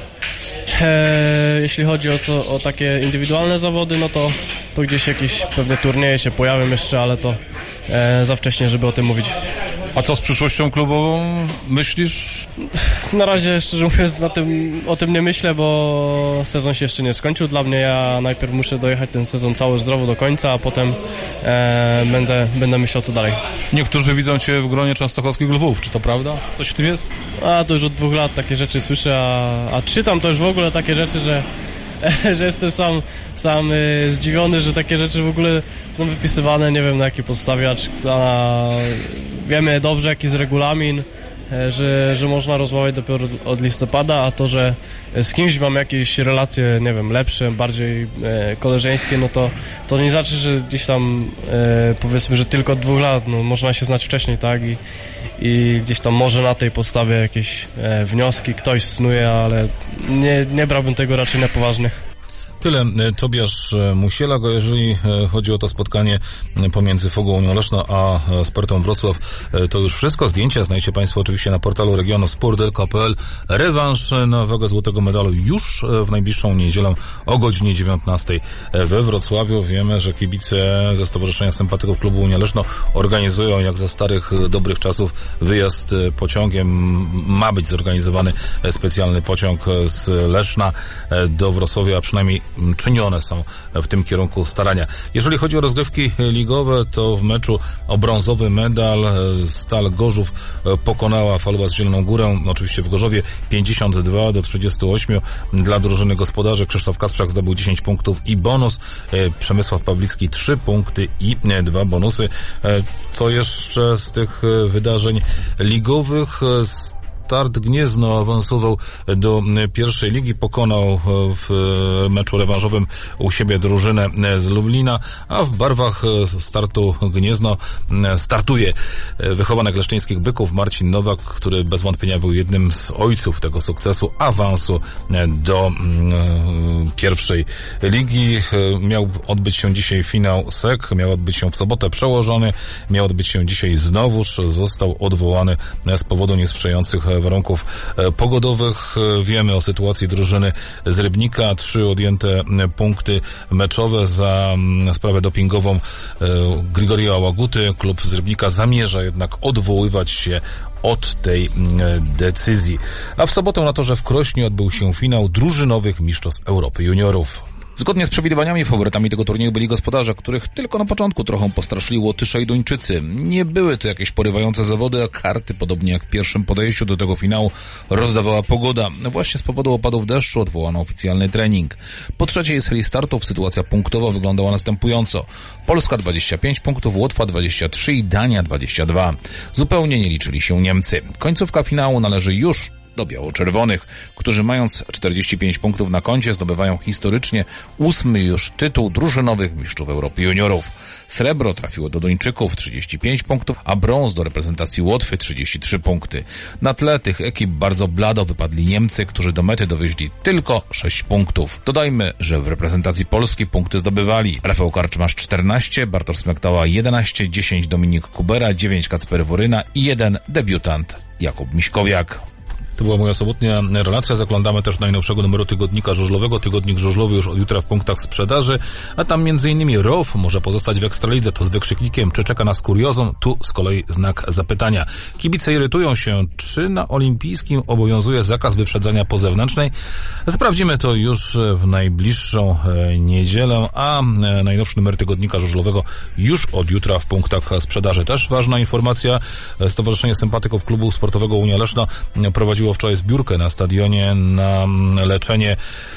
e, jeśli chodzi o, to, o takie indywidualne zawody, no to, to gdzieś jakieś pewne turnieje się pojawią jeszcze, ale to e, za wcześnie, żeby o tym mówić. A co z przyszłością klubową myślisz? Na razie, szczerze mówiąc, na tym, o tym nie myślę, bo sezon się jeszcze nie skończył dla mnie. Ja najpierw muszę dojechać ten sezon cały zdrowo do końca, a potem e, będę, będę myślał, co dalej. Niektórzy widzą cię w gronie częstochowskich Lwów, czy to prawda? Coś w tym jest? A to już od dwóch lat takie rzeczy słyszę, a, a czytam to już w ogóle takie rzeczy, że że jestem sam, sam y, zdziwiony, że takie rzeczy w ogóle są wypisywane, nie wiem na jakiej podstawie, a, czy, a wiemy dobrze jaki jest regulamin, e, że, że można rozmawiać dopiero od, od listopada, a to, że z kimś mam jakieś relacje, nie wiem, lepsze, bardziej e, koleżeńskie, no to, to nie znaczy, że gdzieś tam e, powiedzmy, że tylko od dwóch lat, no można się znać wcześniej, tak, i, i gdzieś tam może na tej podstawie jakieś e, wnioski ktoś snuje, ale nie, nie brałbym tego raczej na poważnie. Tyle Tobiasz Musielak, jeżeli chodzi o to spotkanie pomiędzy Fogą Unią Leszno a Spartą Wrocław. To już wszystko. Zdjęcia znajdziecie Państwo oczywiście na portalu regionu sport kropka p l. Rewanż na wagę złotego medalu już w najbliższą niedzielę o godzinie dziewiętnastej we Wrocławiu. Wiemy, że kibice ze Stowarzyszenia Sympatyków Klubu Unia Leszno organizują jak za starych, dobrych czasów wyjazd pociągiem. Ma być zorganizowany specjalny pociąg z Leszna do Wrocławia, a przynajmniej czynione są w tym kierunku starania. Jeżeli chodzi o rozgrywki ligowe, to w meczu o brązowy medal Stal Gorzów pokonała Faluba z Zieloną Górę, oczywiście w Gorzowie pięćdziesiąt dwa do trzydziestu ośmiu dla drużyny gospodarzy. Krzysztof Kasprzak zdobył dziesięć punktów i bonus. Przemysław Pawlicki trzy punkty i dwa bonusy. Co jeszcze z tych wydarzeń ligowych? Start Gniezno awansował do pierwszej ligi, pokonał w meczu rewanżowym u siebie drużynę z Lublina, a w barwach Startu Gniezno startuje wychowanek leszczyńskich Byków Marcin Nowak, który bez wątpienia był jednym z ojców tego sukcesu, awansu do pierwszej ligi. Miał odbyć się dzisiaj finał S E K, miał odbyć się w sobotę przełożony, miał odbyć się dzisiaj znowuż, został odwołany z powodu niesprzyjających warunków pogodowych. Wiemy o sytuacji drużyny z Rybnika, trzy odjęte punkty meczowe za sprawę dopingową Grigoria Łaguty. Klub z Rybnika zamierza jednak odwoływać się od tej decyzji. A w sobotę na torze w Krośniu odbył się finał drużynowych mistrzostw Europy juniorów. Zgodnie z przewidywaniami faworytami tego turnieju byli gospodarze, których tylko na początku trochę postraszyli Łotysze i Duńczycy. Nie były to jakieś porywające zawody, a karty, podobnie jak w pierwszym podejściu do tego finału, rozdawała pogoda. Właśnie z powodu opadów deszczu odwołano oficjalny trening. Po trzeciej serii startów sytuacja punktowa wyglądała następująco. Polska dwadzieścia pięć punktów, Łotwa dwadzieścia trzy i Dania dwadzieścia dwa. Zupełnie nie liczyli się Niemcy. Końcówka finału należy już do biało-czerwonych, którzy mając czterdzieści pięć punktów na koncie zdobywają historycznie ósmy już tytuł drużynowych mistrzów Europy juniorów. Srebro trafiło do Duńczyków trzydzieści pięć punktów, a brąz do reprezentacji Łotwy trzydzieści trzy punkty. Na tle tych ekip bardzo blado wypadli Niemcy, którzy do mety dowieźli tylko sześć punktów. Dodajmy, że w reprezentacji Polski punkty zdobywali Rafał Karczmasz czternaście, Bartosz Smektała jedenaście, dziesięć Dominik Kubera, dziewięć Kacper Woryna i jeden debiutant Jakub Miśkowiak. To była moja sobotnia relacja. Zaglądamy też do najnowszego numeru tygodnika żużlowego. Tygodnik żużlowy już od jutra w punktach sprzedaży, a tam między innymi R O W może pozostać w Ekstralidze. To z wykrzyknikiem, czy czeka nas kuriozum? Tu z kolei znak zapytania. Kibice irytują się, czy na olimpijskim obowiązuje zakaz wyprzedzania po zewnętrznej. Sprawdzimy to już w najbliższą niedzielę, a najnowszy numer tygodnika żużlowego już od jutra w punktach sprzedaży. Też ważna informacja. Stowarzyszenie Sympatyków Klubu Sportowego Unia Leszno prowadziło wczoraj zbiórkę na stadionie na leczenie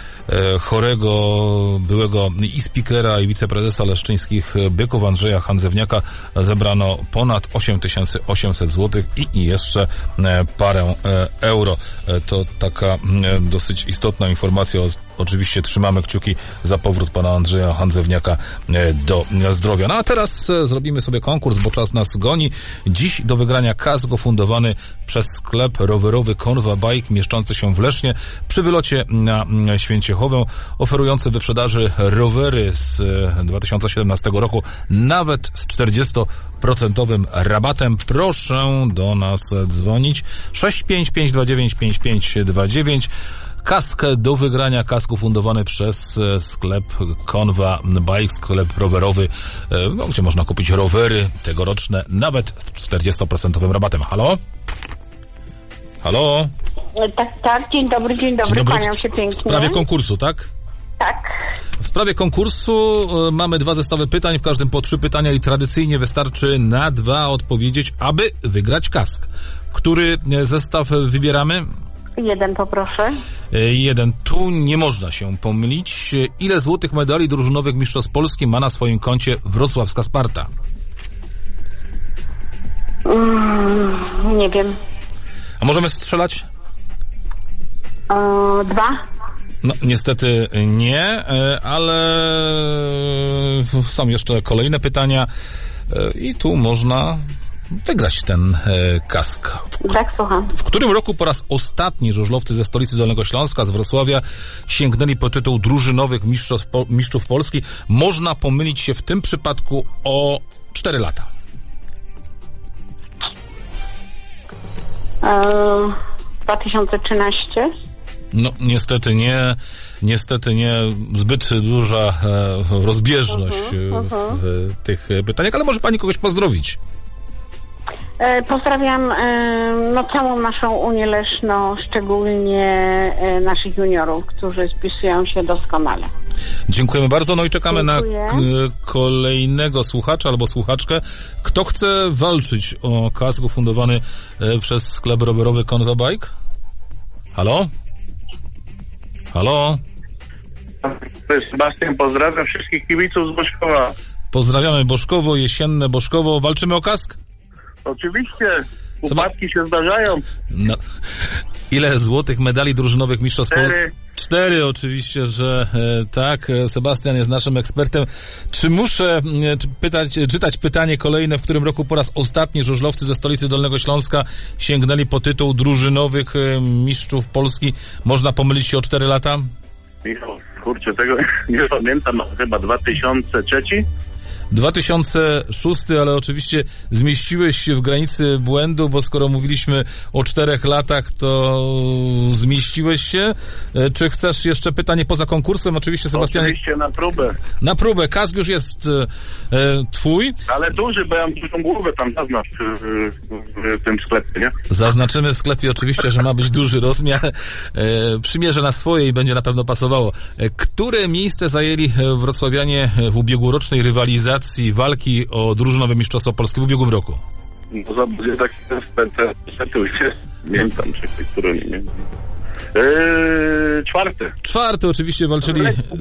chorego byłego i speakera i wiceprezesa leszczyńskich Byków Andrzeja Handzewniaka. Zebrano ponad osiem tysięcy osiemset złotych i jeszcze parę euro. To taka dosyć istotna informacja. Oczywiście trzymamy kciuki za powrót pana Andrzeja Handzewniaka do zdrowia. No a teraz zrobimy sobie konkurs, bo czas nas goni. Dziś do wygrania kask fundowany przez sklep rowerowy Conva Bike mieszczący się w Lesznie przy wylocie na Święciechowę, oferujący wyprzedaży rowery z dwa tysiące siedemnastego roku nawet z czterdziestoprocentowym rabatem. Proszę do nas dzwonić sześć pięć pięć dwa dziewięć pięć pięć dwa dziewięć. Kask do wygrania, kask fundowany przez sklep Conva Bike, sklep rowerowy, no, gdzie można kupić rowery tegoroczne nawet z czterdziestoprocentowym rabatem. Halo? Halo? Tak, tak, dzień dobry, dzień dobry, dzień dobry. Kłaniam się pięknie. W sprawie konkursu, tak? Tak. W sprawie konkursu y, mamy dwa zestawy pytań, w każdym po trzy pytania i tradycyjnie wystarczy na dwa odpowiedzieć, aby wygrać kask. Który zestaw wybieramy? Jeden poproszę. Jeden. Tu nie można się pomylić. Ile złotych medali drużynowych mistrzostw Polski ma na swoim koncie wrocławska Sparta? Mm, nie wiem. A możemy strzelać? O, dwa? No, niestety nie, ale są jeszcze kolejne pytania i tu można wygrać ten e, kask. W, tak, słucham. W którym roku po raz ostatni żużlowcy ze stolicy Dolnego Śląska, z Wrocławia, sięgnęli po tytuł drużynowych mistrzów, po, mistrzów Polski? Można pomylić się w tym przypadku o cztery lata. Eee, dwa tysiące trzynaście? No, niestety nie. Niestety nie. Zbyt duża e, rozbieżność uh-huh, uh-huh. w, w tych pytaniach, ale może pani kogoś pozdrowić. Pozdrawiam no, całą naszą Unię Leszno, szczególnie naszych juniorów, którzy spisują się doskonale. Dziękujemy bardzo, no i czekamy Dziękuję. na k- kolejnego słuchacza albo słuchaczkę. Kto chce walczyć o kask fundowany przez sklep rowerowy Conva Bike? Halo? Halo? Sebastian, pozdrawiam wszystkich kibiców z Boszkowa. Pozdrawiamy Boszkowo, jesienne Boszkowo. Walczymy o kask? Oczywiście. Upadki się zdarzają. No. Ile złotych medali drużynowych mistrzostw Polski? Cztery. Cztery oczywiście, że e, tak. Sebastian jest naszym ekspertem. Czy muszę e, czy pytać, czytać pytanie kolejne, w którym roku po raz ostatni żużlowcy ze stolicy Dolnego Śląska sięgnęli po tytuł drużynowych e, mistrzów Polski? Można pomylić się o cztery lata? Michał, kurczę, tego nie pamiętam, chyba dwa tysiące trzy? dwa tysiące szósty, ale oczywiście zmieściłeś się w granicy błędu, bo skoro mówiliśmy o czterech latach, to zmieściłeś się. Czy chcesz jeszcze pytanie poza konkursem? Oczywiście, Sebastianie. Oczywiście na próbę. Na próbę. Kask już jest e, twój. Ale duży, bo ja mam dużą głowę tam zaznacz w, w, w tym sklepie, nie? Zaznaczymy w sklepie oczywiście, że ma być duży rozmiar. E, przymierzę na swoje i będzie na pewno pasowało. E, które miejsce zajęli wrocławianie w ubiegłorocznej rywalizacji walki o drużynowe mistrzostwo Polski w ubiegłym roku? No za taki niestety nie wiem tam, czy który nie wiem. Eee, czwarty. Czwarty oczywiście walczyli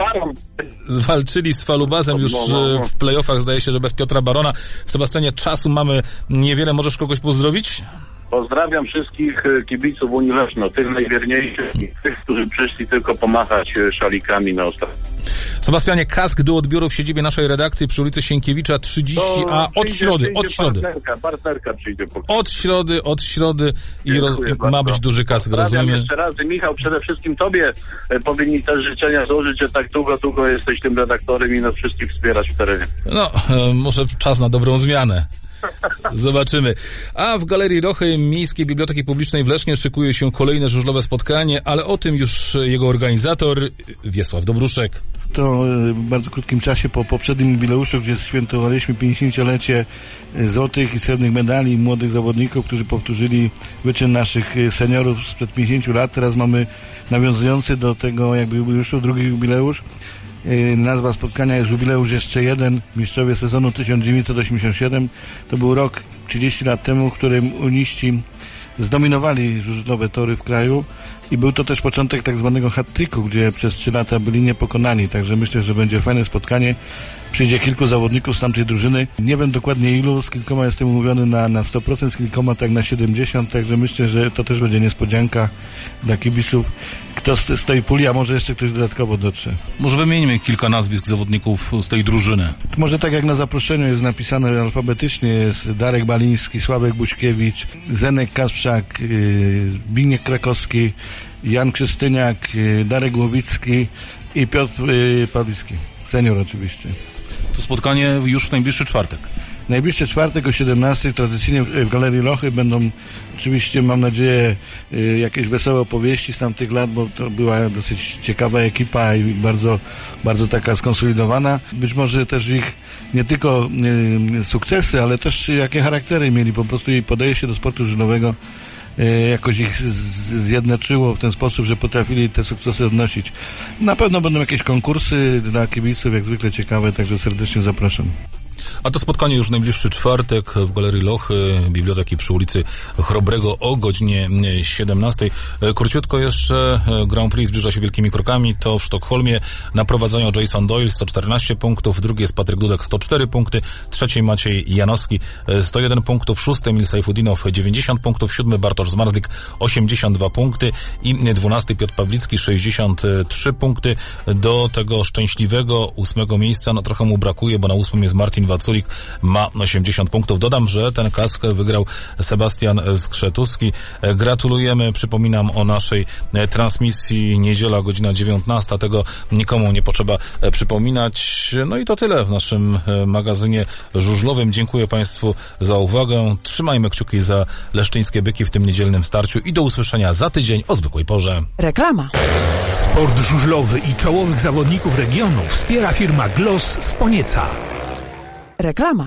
walczyli z Falubazem już w play-offach, zdaje się, że bez Piotra Barona. Sebastianie, czasu mamy niewiele, możesz kogoś pozdrowić? Pozdrawiam wszystkich kibiców Unii Leszno, tych najwierniejszych i tych, którzy przyszli tylko pomachać szalikami na ostatni. Sebastianie, kask do odbioru w siedzibie naszej redakcji przy ulicy Sienkiewicza trzydzieści A od przyjdzie, środy, przyjdzie od środy. Partnerka, partnerka przyjdzie po Od środy, od środy i roz... ma być duży kask, Pozdrawiam rozumiem. jeszcze raz. Michał, przede wszystkim tobie e, powinni też życzenia złożyć, że tak długo, długo jesteś tym redaktorem i nas wszystkich wspierać w terenie. No, e, może czas na dobrą zmianę. Zobaczymy. A w Galerii Rochy Miejskiej Biblioteki Publicznej w Lesznie szykuje się kolejne żużlowe spotkanie, ale o tym już jego organizator Wiesław Dobruszek. To w bardzo krótkim czasie po poprzednim jubileuszu, gdzie świętowaliśmy pięćdziesięciolecie złotych i srebrnych medali młodych zawodników, którzy powtórzyli wyczyn naszych seniorów sprzed pięćdziesięciu lat. Teraz mamy nawiązujący do tego jakby jubileuszu drugi jubileusz. Nazwa spotkania jest jubileusz jeszcze jeden, mistrzowie sezonu tysiąc dziewięćset osiemdziesiąt siedem. To był rok trzydzieści lat temu, w którym uniści zdominowali żużlowe tory w kraju i był to też początek tak zwanego hat-tricku, gdzie przez trzy lata byli niepokonani, także myślę, że będzie fajne spotkanie. Przyjdzie kilku zawodników z tamtej drużyny. Nie wiem dokładnie ilu, z kilkoma jestem umówiony na, na sto procent, z kilkoma tak na siedemdziesiąt procent, także myślę, że to też będzie niespodzianka dla kibiców. Kto z, z tej puli, a może jeszcze ktoś dodatkowo dotrze. Może wymieńmy kilka nazwisk zawodników z tej drużyny. Może tak jak na zaproszeniu jest napisane alfabetycznie, jest Darek Baliński, Sławek Buśkiewicz, Zenek Kasprzak, Zbigniew Krakowski, Jan Krzysztyniak, Darek Głowicki i Piotr Pawlicki. Senior oczywiście. To spotkanie już w najbliższy czwartek. Najbliższy czwartek o siedemnastej tradycyjnie w Galerii Lochy będą oczywiście, mam nadzieję, jakieś wesołe opowieści z tamtych lat, bo to była dosyć ciekawa ekipa i bardzo, bardzo taka skonsolidowana. Być może też ich nie tylko y, sukcesy, ale też jakie charaktery mieli, po prostu jej podejście do sportu żużlowego jakoś ich zjednoczyło w ten sposób, że potrafili te sukcesy odnosić. Na pewno będą jakieś konkursy dla kibiców, jak zwykle ciekawe, także serdecznie zapraszam. A to spotkanie już najbliższy czwartek w Galerii Lochy, biblioteki przy ulicy Chrobrego o godzinie siedemnastej. Króciutko jeszcze, Grand Prix zbliża się wielkimi krokami, to w Sztokholmie na prowadzeniu Jason Doyle sto czternaście punktów, drugi jest Patryk Dudek sto cztery punkty, trzeci Maciej Janowski sto jeden punktów, szósty Emil Sajfudinow dziewięćdziesiąt punktów, siódmy Bartosz Zmarzlik osiemdziesiąt dwa punkty i dwunasty Piotr Pawlicki sześćdziesiąt trzy punkty. Do tego szczęśliwego ósmego miejsca, no trochę mu brakuje, bo na ósmym jest Martin Waculik, ma osiemdziesiąt punktów. Dodam, że ten kask wygrał Sebastian Skrzetuski. Gratulujemy, przypominam o naszej transmisji, niedziela, godzina dziewiętnasta, tego nikomu nie potrzeba przypominać. No i to tyle w naszym magazynie żużlowym. Dziękuję Państwu za uwagę. Trzymajmy kciuki za leszczyńskie byki w tym niedzielnym starciu i do usłyszenia za tydzień o zwykłej porze. Reklama. Sport żużlowy i czołowych zawodników regionu wspiera firma Gloss z Ponieca. Reklama.